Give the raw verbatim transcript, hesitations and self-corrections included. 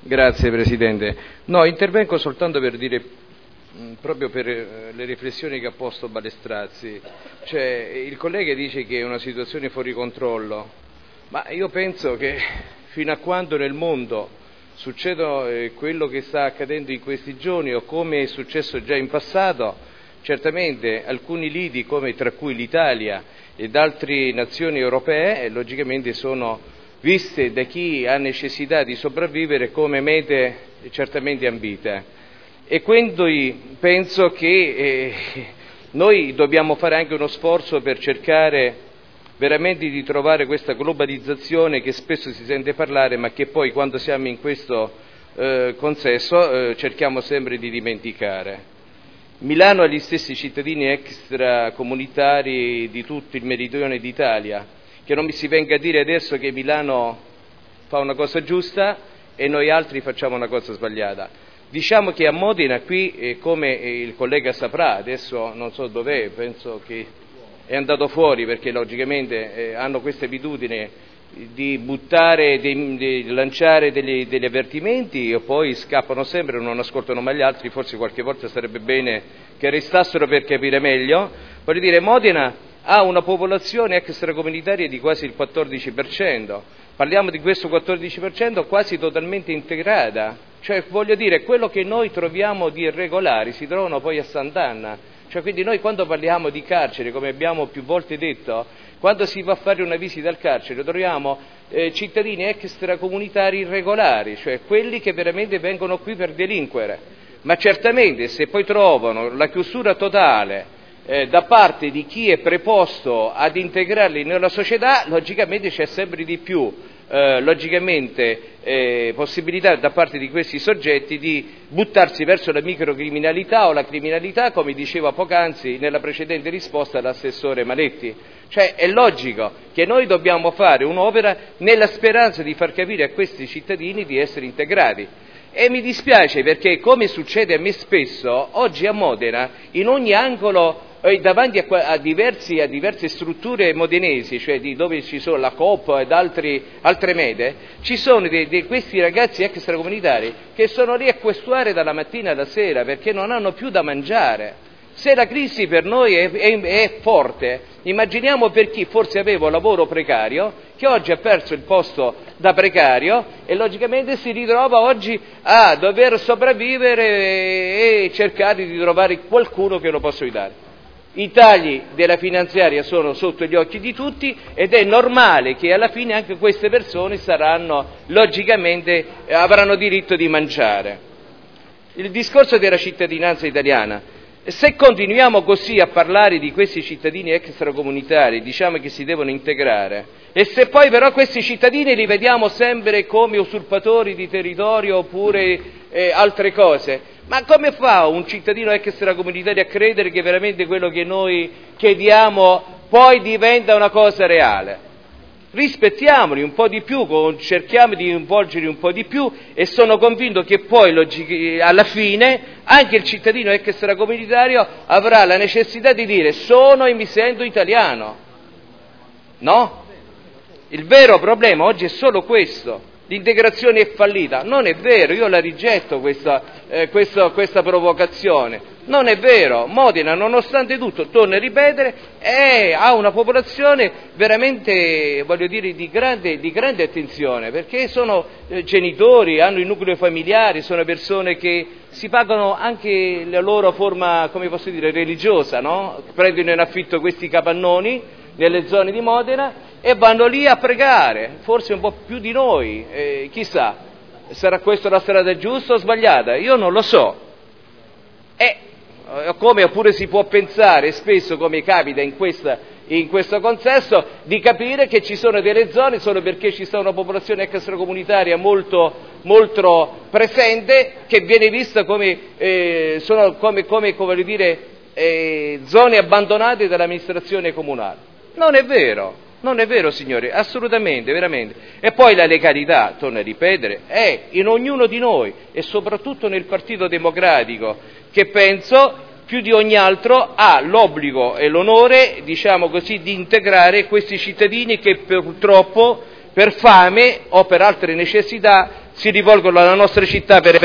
Grazie Presidente. No, intervengo soltanto per dire, mh, proprio per eh, le riflessioni che ha posto Balestrazzi. Cioè, il collega dice che è una situazione fuori controllo, ma io penso che fino a quando nel mondo succeda eh, quello che sta accadendo in questi giorni o come è successo già in passato, certamente alcuni lidi, come tra cui l'Italia ed altre nazioni europee, eh, logicamente sono viste da chi ha necessità di sopravvivere come mete certamente ambite. E quindi penso che eh, noi dobbiamo fare anche uno sforzo per cercare veramente di trovare questa globalizzazione che spesso si sente parlare, ma che poi quando siamo in questo eh, consesso eh, cerchiamo sempre di dimenticare. Milano ha gli stessi cittadini extracomunitari di tutto il meridione d'Italia. Che non mi si venga a dire adesso che Milano fa una cosa giusta e noi altri facciamo una cosa sbagliata. Diciamo che a Modena qui, eh, come il collega saprà, adesso non so dov'è, penso che è andato fuori perché logicamente eh, hanno questa abitudine di buttare, di, di lanciare degli, degli avvertimenti e poi scappano sempre, non ascoltano mai gli altri, forse qualche volta sarebbe bene che restassero per capire meglio. Voglio dire, Modena ha una popolazione extracomunitaria di quasi il quattordici per cento, parliamo di questo quattordici per cento quasi totalmente integrata, cioè voglio dire, quello che noi troviamo di irregolari si trovano poi a Sant'Anna, cioè quindi noi quando parliamo di carcere, come abbiamo più volte detto, quando si va a fare una visita al carcere troviamo eh, cittadini extracomunitari irregolari, cioè quelli che veramente vengono qui per delinquere, ma certamente se poi trovano la chiusura totale Eh, da parte di chi è preposto ad integrarli nella società, logicamente c'è sempre di più eh, logicamente eh, possibilità da parte di questi soggetti di buttarsi verso la microcriminalità o la criminalità, come diceva poc'anzi nella precedente risposta l'assessore Maletti. Cioè è logico che noi dobbiamo fare un'opera nella speranza di far capire a questi cittadini di essere integrati. E mi dispiace perché, come succede a me spesso, oggi a Modena, in ogni angolo, eh, davanti a, a, diversi, a diverse strutture modenesi, cioè di dove ci sono la Coop ed altri, altre mete, ci sono di, di questi ragazzi extracomunitari che sono lì a questuare dalla mattina alla sera perché non hanno più da mangiare. Se la crisi per noi è, è, è forte, immaginiamo per chi forse aveva un lavoro precario, che oggi ha perso il posto da precario e logicamente si ritrova oggi a dover sopravvivere e, e cercare di trovare qualcuno che lo possa aiutare. I tagli della finanziaria sono sotto gli occhi di tutti ed è normale che alla fine anche queste persone saranno, logicamente, avranno diritto di mangiare. Il discorso della cittadinanza italiana. Se continuiamo così a parlare di questi cittadini extracomunitari, diciamo che si devono integrare, e se poi però questi cittadini li vediamo sempre come usurpatori di territorio oppure eh, altre cose, ma come fa un cittadino extracomunitario a credere che veramente quello che noi chiediamo poi diventa una cosa reale? Rispettiamoli un po' di più, cerchiamo di coinvolgerli un po' di più e sono convinto che poi alla fine anche il cittadino extracomunitario avrà la necessità di dire sono e mi sento italiano, no? Il vero problema oggi è solo questo, l'integrazione è fallita, non è vero, io la rigetto questa, eh, questa, questa provocazione. Non è vero, Modena nonostante tutto, torno a ripetere, è, ha una popolazione veramente, voglio dire, di grande, di grande attenzione, perché sono eh, genitori, hanno il nucleo familiare, sono persone che si pagano anche la loro forma, come posso dire, religiosa, no? Prendono in affitto questi capannoni nelle zone di Modena e vanno lì a pregare, forse un po' più di noi, eh, chissà, sarà questa la strada giusta o sbagliata? Io non lo so. E come oppure si può pensare, spesso come capita in, questa, in questo consesso, di capire che ci sono delle zone solo perché ci sta una popolazione extracomunitaria molto, molto presente che viene vista come, eh, sono come, come, come dire, eh, zone abbandonate dall'amministrazione comunale. Non è vero, non è vero signori, assolutamente, veramente. E poi la legalità, torno a ripetere, è in ognuno di noi e soprattutto nel Partito Democratico, che penso più di ogni altro ha l'obbligo e l'onore, diciamo così, di integrare questi cittadini che purtroppo per fame o per altre necessità si rivolgono alla nostra città per